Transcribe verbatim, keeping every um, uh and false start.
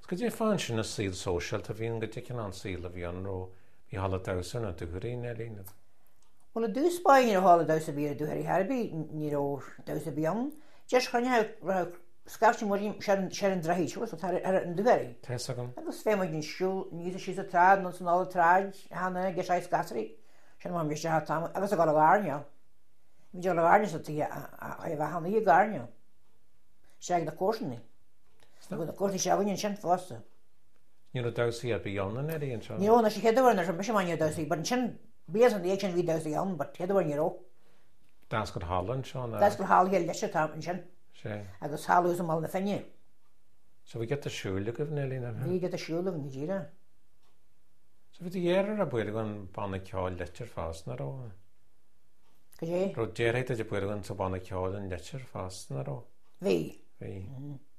Go dé fan sin na síl social a bhíon go dtí an síl a bhí an ró hí hala dasan a dúirí na lína. Well a dús Spain ar hála daus a bí a dúirí Harbí ní ó daus a bíon. Just chunne scarsin marim sé an drahí siú ar an dúirí. Tás agam? Agus fé maid ní siúl níos sí a trád nó san ála tráid hána ge sé scasarí sin má mé se tam agus a go gárne. Bhí de gárne a bheith hána í gárne. sé na cósanní. Na cósaí se bhainn sin fásta. Ní dasaí a bíonna na íon seo? Níróna sé cheadhar na be mai dasaí, bar sin bías an éag sin bhí dasaí an, bar cheadhar níró. Das go hálan seo? Das go hála leis tá sin. sé. Agus háús am mal na fenne. So bhí get a siúla go bhna lína? Bhí get a siúla ní ddíra. So bhí dhéar a buir an banna ceáil letir fásna ró? Go sé? Ro déirhéit a buir an sa banna ceáil an letir fásna ró? Bhí. Bhí.